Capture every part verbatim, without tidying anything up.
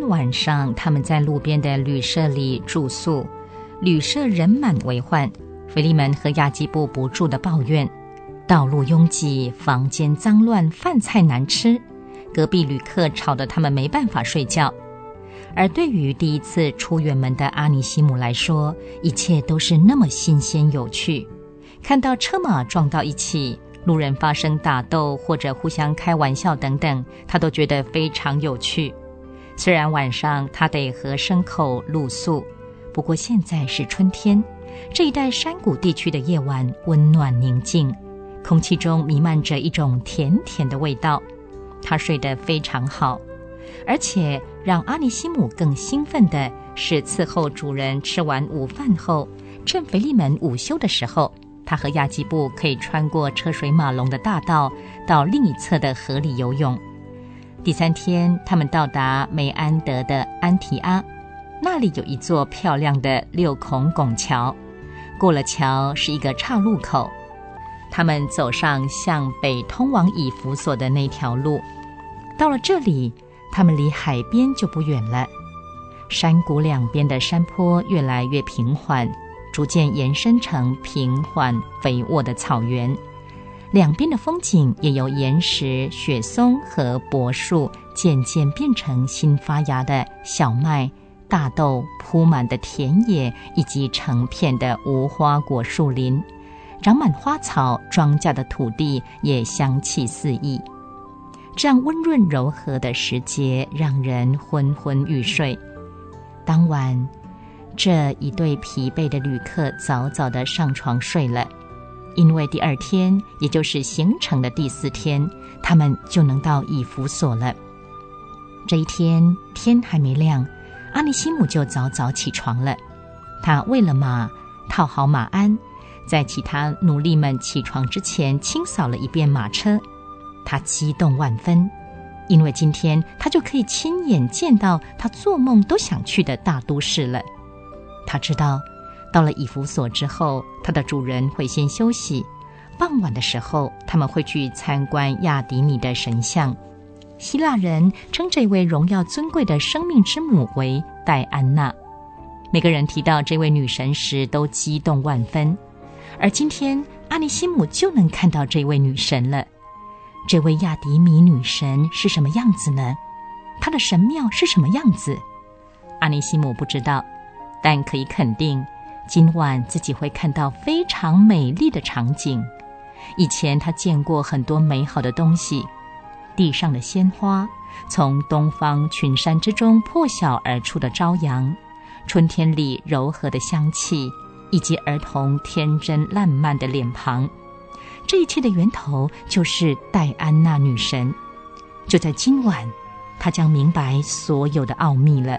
天晚上，他们在路边的旅社里住宿，旅社人满为患。腓利门和亚基布不住地抱怨，道路拥挤，房间脏乱，饭菜难吃，隔壁旅客吵得他们没办法睡觉。而对于第一次出远门的阿尼西姆来说，一切都是那么新鲜有趣。看到车马撞到一起，路人发生打斗或者互相开玩笑等等，他都觉得非常有趣。虽然晚上他得和牲口露宿，不过现在是春天，这一带山谷地区的夜晚温暖宁静，空气中弥漫着一种甜甜的味道。他睡得非常好，而且让阿尼西姆更兴奋的是，伺候主人吃完午饭后，趁腓利门午休的时候，他和亚基布可以穿过车水马龙的大道，到另一侧的河里游泳。第三天，他们到达梅安德的安提阿，那里有一座漂亮的六孔拱桥，过了桥是一个岔路口。他们走上向北通往以弗所的那条路，到了这里，他们离海边就不远了。山谷两边的山坡越来越平缓，逐渐延伸成平缓肥沃的草原，两边的风景也由岩石、雪松和柏树渐渐变成新发芽的小麦、大豆铺满的田野，以及成片的无花果树林，长满花草，庄稼的土地也香气四溢。这样温润柔和的时节让人昏昏欲睡。当晚，这一对疲惫的旅客早早地上床睡了，因为第二天，也就是行程的第四天，他们就能到以弗所了。这一天天还没亮，阿尼西姆就早早起床了。他喂了马，套好马鞍，在其他奴隶们起床之前清扫了一遍马车。他激动万分，因为今天他就可以亲眼见到他做梦都想去的大都市了。他知道，到了以弗所之后，他的主人会先休息，傍晚的时候他们会去参观亚底米的神像。希腊人称这位荣耀尊贵的生命之母为戴安娜。每个人提到这位女神时都激动万分，而今天阿尼西姆就能看到这位女神了。这位亚底米女神是什么样子呢？她的神庙是什么样子？阿尼西姆不知道，但可以肯定，今晚自己会看到非常美丽的场景。以前他见过很多美好的东西，地上的鲜花，从东方群山之中破晓而出的朝阳，春天里柔和的香气，以及儿童天真烂漫的脸庞。这一切的源头就是戴安娜女神。就在今晚，她将明白所有的奥秘了。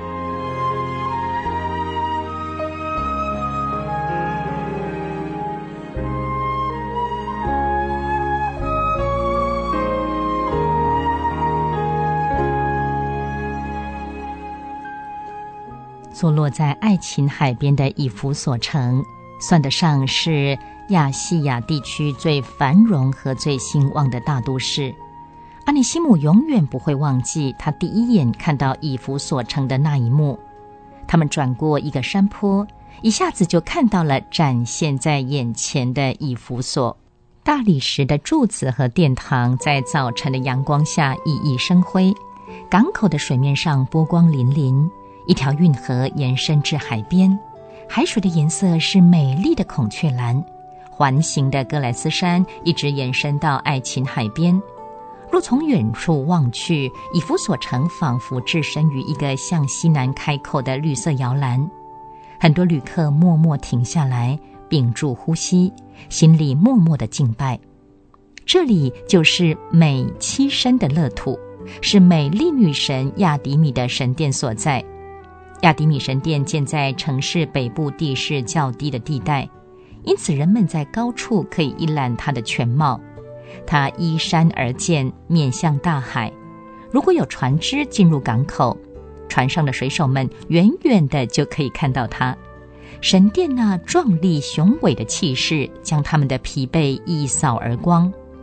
坐落在爱琴海边的以弗所城，算得上是亚细亚地区最繁荣和最兴旺的大都市。阿尼西姆永远不会忘记他第一眼看到以弗所城的那一幕。他们转过一个山坡，一下子就看到了展现在眼前的以弗所。大理石的柱子和殿堂在早晨的阳光下熠熠生辉，港口的水面上波光粼粼，一条运河延伸至海边，海水的颜色是美丽的孔雀蓝。环形的歌莱斯山一直延伸到爱琴海边。若从远处望去，以弗所城仿佛置身于一个向西南开口的绿色摇篮。很多旅客默默停下来，屏住呼吸，心里默默的敬拜。这里就是美栖身的乐土，是美丽女神亚底米的神殿所在。亚底米神殿建在城市北部地势较低的地带，因此人们在高处可以一览它的全貌。它依山而建，面向大海。如果有船只进入港口，船上的水手们远远的就可以看到它。神殿那壮丽雄伟的气势将他们的疲惫一扫而光。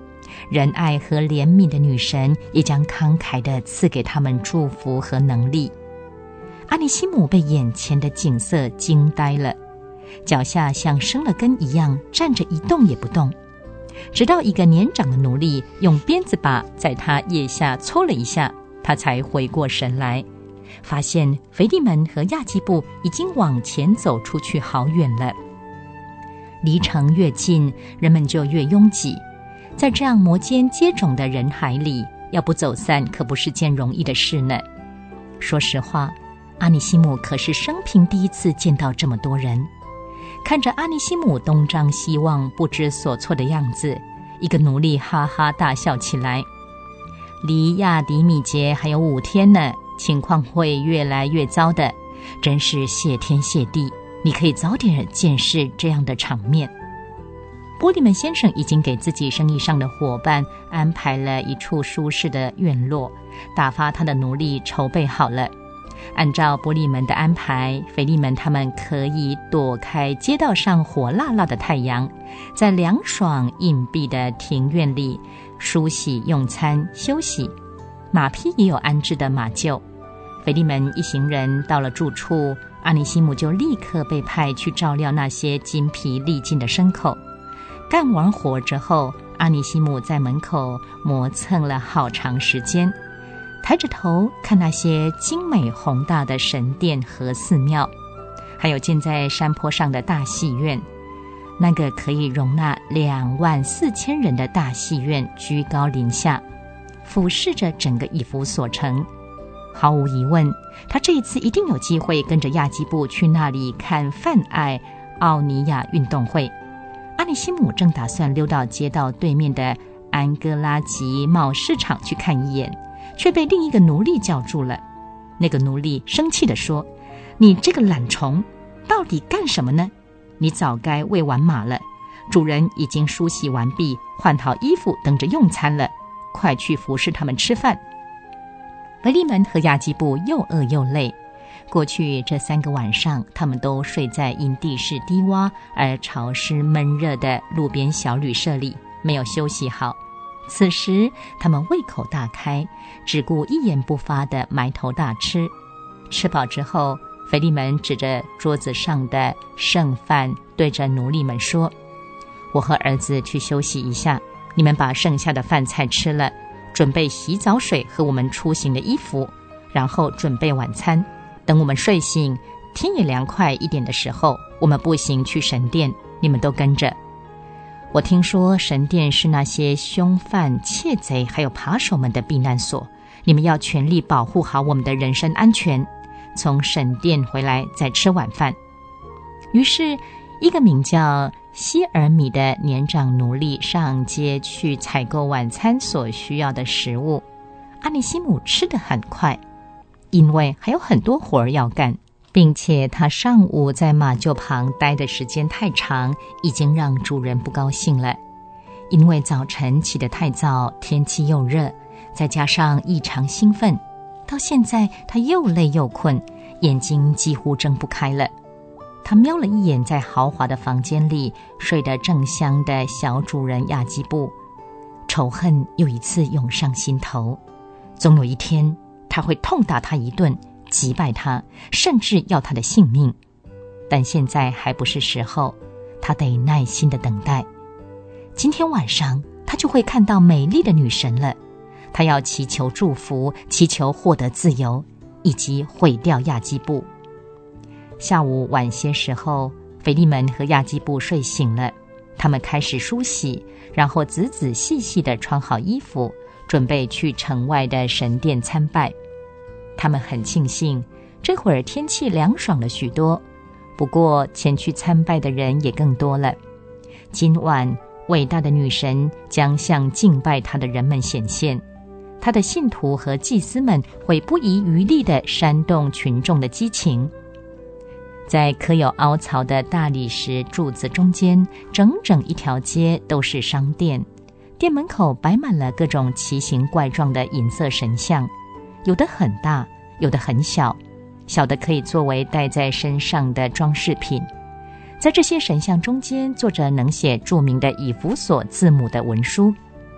仁爱和怜悯的女神也将慷慨地赐给他们祝福和能力。阿尼西姆被眼前的景色惊呆了，脚下像生了根一样站着一动也不动，直到一个年长的奴隶用鞭子把在他腋下搓了一下，他才回过神来，发现腓利门和亚基布已经往前走出去好远了。离城越近，人们就越拥挤，在这样摩肩接踵的人海里，要不走散可不是件容易的事呢。说实话，阿尼西姆可是生平第一次见到这么多人。看着阿尼西姆东张西望不知所措的样子，一个奴隶哈哈大笑起来。离亚迪米节还有五天呢，情况会越来越糟的，真是谢天谢地，你可以早点见识这样的场面。波利门先生已经给自己生意上的伙伴安排了一处舒适的院落，打发他的奴隶筹备好了。按照波利门的安排，腓利门他们可以躲开街道上火辣辣的太阳，在凉爽隐蔽的庭院里梳洗用餐休息，马匹也有安置的马厩。腓利门一行人到了住处，阿尼西姆就立刻被派去照料那些筋疲力尽的牲口。干完活之后，阿尼西姆在门口磨蹭了好长时间，抬着头看那些精美宏大的神殿和寺庙，还有建在山坡上的大戏院。那个可以容纳两万四千人的大戏院居高临下，俯视着整个以弗所城。毫无疑问，他这一次一定有机会跟着亚基布去那里看泛爱奥尼亚运动会。阿尼西姆正打算溜到街道对面的安哥拉吉贸市场去看一眼，却被另一个奴隶叫住了。那个奴隶生气地说：“你这个懒虫，到底干什么呢？你早该喂完马了，主人已经梳洗完毕，换好衣服等着用餐了，快去服侍他们吃饭。”腓利门和亚基布又饿又累，过去这三个晚上，他们都睡在因地势低洼而潮湿闷热的路边小旅社里，没有休息好。此时他们胃口大开，只顾一言不发地埋头大吃。吃饱之后，腓利门指着桌子上的剩饭对着奴隶们说：“我和儿子去休息一下，你们把剩下的饭菜吃了，准备洗澡水和我们出行的衣服，然后准备晚餐。等我们睡醒，天也凉快一点的时候，我们步行去神殿，你们都跟着。我听说神殿是那些凶犯、窃贼还有扒手们的避难所，你们要全力保护好我们的人身安全。从神殿回来再吃晚饭。”于是一个名叫希尔米的年长奴隶上街去采购晚餐所需要的食物。阿尼西姆吃得很快，因为还有很多活儿要干，并且他上午在马厩旁待的时间太长，已经让主人不高兴了。因为早晨起得太早，天气又热，再加上异常兴奋，到现在他又累又困，眼睛几乎睁不开了。他瞄了一眼在豪华的房间里睡得正香的小主人亚基布，仇恨又一次涌上心头。总有一天他会痛打他一顿，击败他，甚至要他的性命。但现在还不是时候，他得耐心地等待。今天晚上他就会看到美丽的女神了，他要祈求祝福，祈求获得自由，以及毁掉亚基布。下午晚些时候，腓利门和亚基布睡醒了，他们开始梳洗，然后仔仔细细地穿好衣服，准备去城外的神殿参拜。他们很庆幸这会儿天气凉爽了许多，不过前去参拜的人也更多了。今晚伟大的女神将向敬拜她的人们显现，她的信徒和祭司们会不遗余力地煽动群众的激情。在刻有凹槽的大理石柱子中间，整整一条街都是商店，店门口摆满了各种奇形怪状的银色神像，有的很大，有的很小，小的可以作为戴在身上的装饰品。在这些神像中间坐着能写著名的以弗所字母的文书，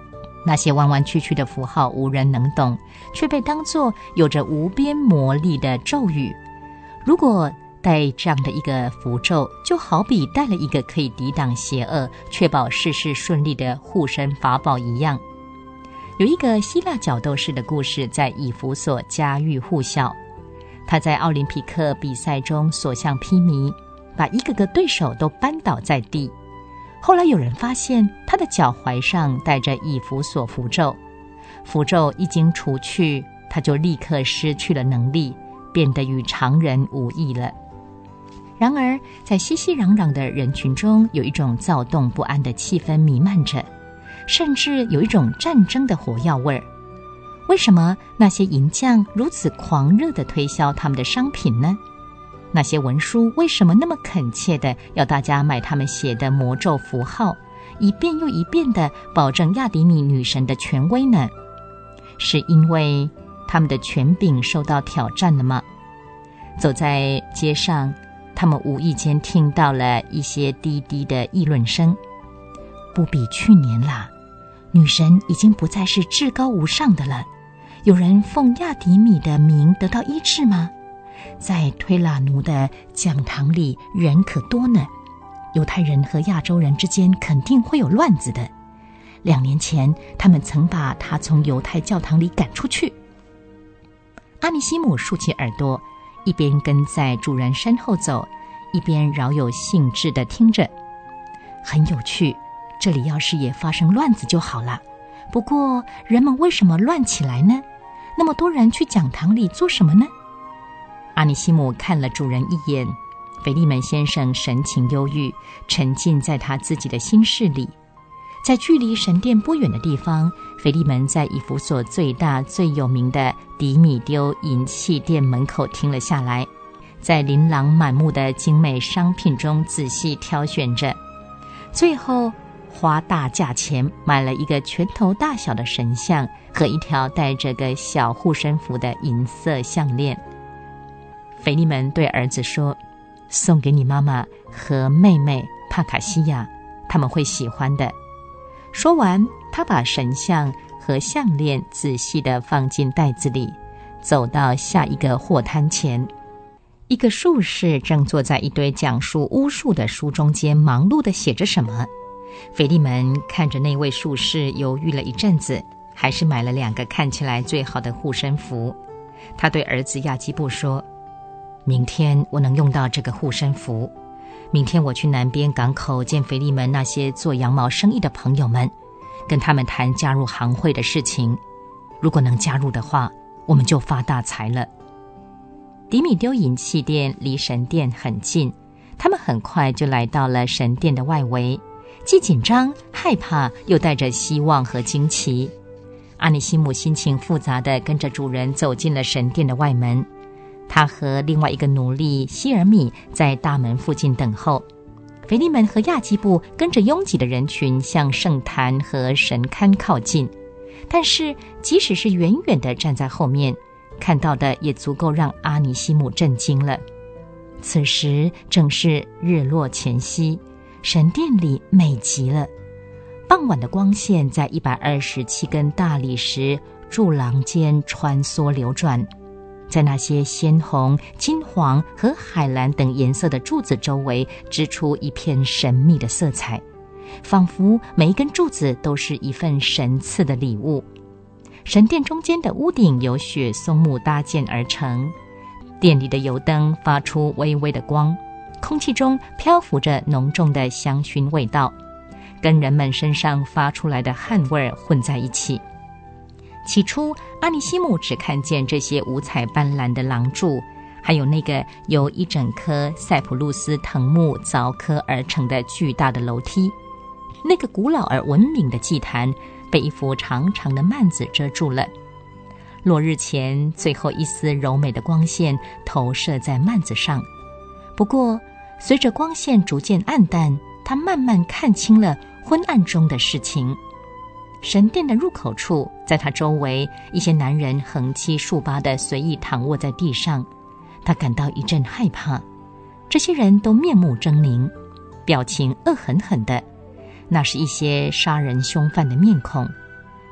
那些弯弯曲曲的符号无人能懂，却被当作有着无边魔力的咒语。如果带这样的一个符咒，就好比带了一个可以抵挡邪恶、确保事事顺利的护身法宝一样。有一个希腊角斗士的故事在以弗所家喻户晓。他在奥林匹克比赛中所向披靡，把一个个对手都扳倒在地。后来有人发现他的脚踝上戴着以弗所符咒，符咒一经除去，他就立刻失去了能力，变得与常人无异了。然而在熙熙攘攘的人群中，有一种躁动不安的气氛弥漫着，甚至有一种战争的火药味儿。为什么那些银匠如此狂热地推销他们的商品呢？那些文书为什么那么恳切地要大家买他们写的魔咒符号，一遍又一遍地保证亚迪米女神的权威呢？是因为他们的权柄受到挑战了吗？走在街上，他们无意间听到了一些低低的议论声。不比去年啦，女神已经不再是至高无上的了。有人奉亚迪米的名得到医治吗？在推拉奴的讲堂里人可多呢，犹太人和亚洲人之间肯定会有乱子的。两年前他们曾把他从犹太教堂里赶出去。阿尼西姆竖起耳朵，一边跟在主人身后走，一边饶有兴致地听着。很有趣，这里要是也发生乱子就好了。不过人们为什么乱起来呢？那么多人去讲堂里做什么呢？阿尼西姆看了主人一眼，腓利门先生神情忧郁，沉浸在他自己的心事里。在距离神殿不远的地方，腓利门在以弗所最大最有名的迪米丢银器店门口停了下来，在琳琅满目的精美商品中仔细挑选着，最后花大价钱买了一个拳头大小的神像和一条带着个小护身符的银色项链。腓利门对儿子说，送给你妈妈和妹妹帕卡西亚，他们会喜欢的。说完，他把神像和项链仔细地放进袋子里，走到下一个货摊前。一个术士正坐在一堆讲述巫术的书中间，忙碌地写着什么。腓利门看着那位术士，犹豫了一阵子，还是买了两个看起来最好的护身符。他对儿子亚基布说，明天我能用到这个护身符。明天我去南边港口见腓利门那些做羊毛生意的朋友们，跟他们谈加入行会的事情。如果能加入的话，我们就发大财了。迪米丢银器店离神殿很近，他们很快就来到了神殿的外围，既紧张害怕，又带着希望和惊奇。阿尼西姆心情复杂地跟着主人走进了神殿的外门，他和另外一个奴隶希尔米在大门附近等候。腓利门和亚基布跟着拥挤的人群向圣坛和神龛靠近，但是即使是远远地站在后面，看到的也足够让阿尼西姆震惊了。此时正是日落前夕，神殿里美极了。傍晚的光线在一百二十七根大理石柱廊间穿梭流转，在那些鲜红、金黄和海蓝等颜色的柱子周围织出一片神秘的色彩，仿佛每一根柱子都是一份神赐的礼物。神殿中间的屋顶由雪松木搭建而成，殿里的油灯发出微微的光，空气中漂浮着浓重的香薰味道，跟人们身上发出来的汗味混在一起。起初阿尼西姆只看见这些五彩斑斓的廊柱，还有那个由一整棵塞浦路斯藤木凿刻而成的巨大的楼梯。那个古老而文明的祭坛被一幅长长的幔子遮住了，落日前最后一丝柔美的光线投射在幔子上。不过随着光线逐渐暗淡，他慢慢看清了昏暗中的事情。神殿的入口处，在他周围一些男人横七竖八地随意躺卧在地上，他感到一阵害怕。这些人都面目狰狞，表情恶狠狠的，那是一些杀人凶犯的面孔。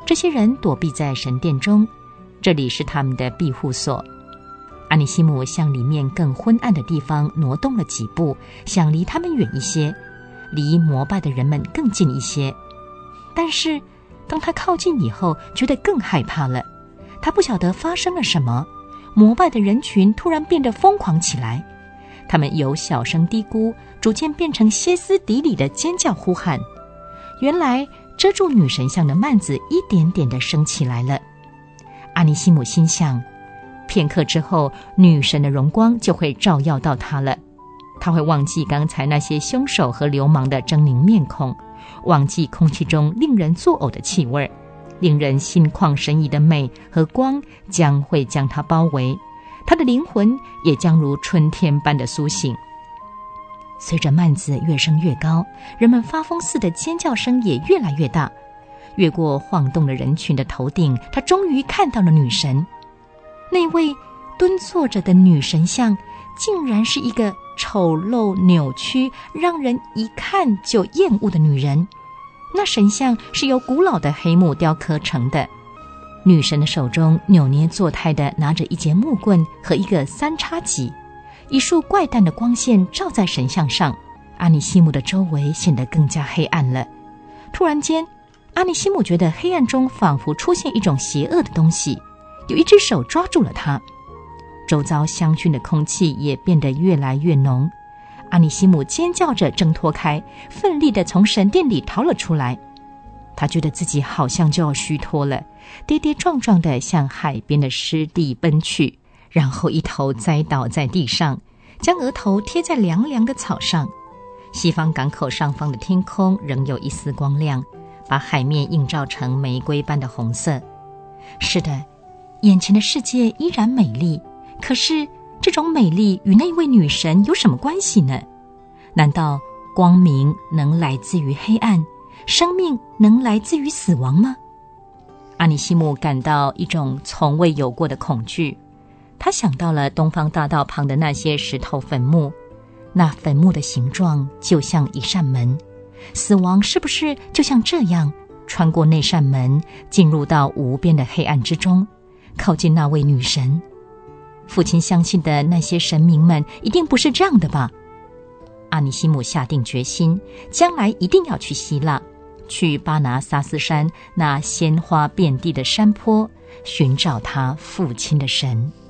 这些人躲避在神殿中，这里是他们的庇护所。阿尼西姆向里面更昏暗的地方挪动了几步，想离他们远一些，离膜拜的人们更近一些。但是当他靠近以后，觉得更害怕了。他不晓得发生了什么，膜拜的人群突然变得疯狂起来，他们由小声嘀咕逐渐变成歇斯底里的尖叫呼喊。原来遮住女神像的幔子一点点地升起来了。阿尼西姆心想，片刻之后女神的荣光就会照耀到他了，他会忘记刚才那些凶手和流氓的狰狞面孔，忘记空气中令人作呕的气味，令人心旷神怡的美和光将会将他包围，他的灵魂也将如春天般的苏醒。随着幔子越升越高，人们发疯似的尖叫声也越来越大。越过晃动的人群的头顶，他终于看到了女神。那位蹲坐着的女神像竟然是一个丑陋扭曲，让人一看就厌恶的女人。那神像是由古老的黑木雕刻成的，女神的手中扭捏作态地拿着一节木棍和一个三叉戟，一束怪诞的光线照在神像上，阿尼西姆的周围显得更加黑暗了。突然间，阿尼西姆觉得黑暗中仿佛出现一种邪恶的东西，有一只手抓住了他，周遭香薰的空气也变得越来越浓。阿尼西姆尖叫着挣脱开，奋力地从神殿里逃了出来。他觉得自己好像就要虚脱了，跌跌撞撞地向海边的湿地奔去，然后一头栽倒在地上，将额头贴在凉凉的草上。西方港口上方的天空仍有一丝光亮，把海面映照成玫瑰般的红色。是的，眼前的世界依然美丽，可是这种美丽与那位女神有什么关系呢？难道光明能来自于黑暗，生命能来自于死亡吗？阿尼西姆感到一种从未有过的恐惧，他想到了东方大道旁的那些石头坟墓，那坟墓的形状就像一扇门，死亡是不是就像这样穿过那扇门，进入到无边的黑暗之中，靠近那位女神？父亲相信的那些神明们一定不是这样的吧？阿尼西姆下定决心，将来一定要去希腊，去巴拿萨斯山那鲜花遍地的山坡，寻找他父亲的神。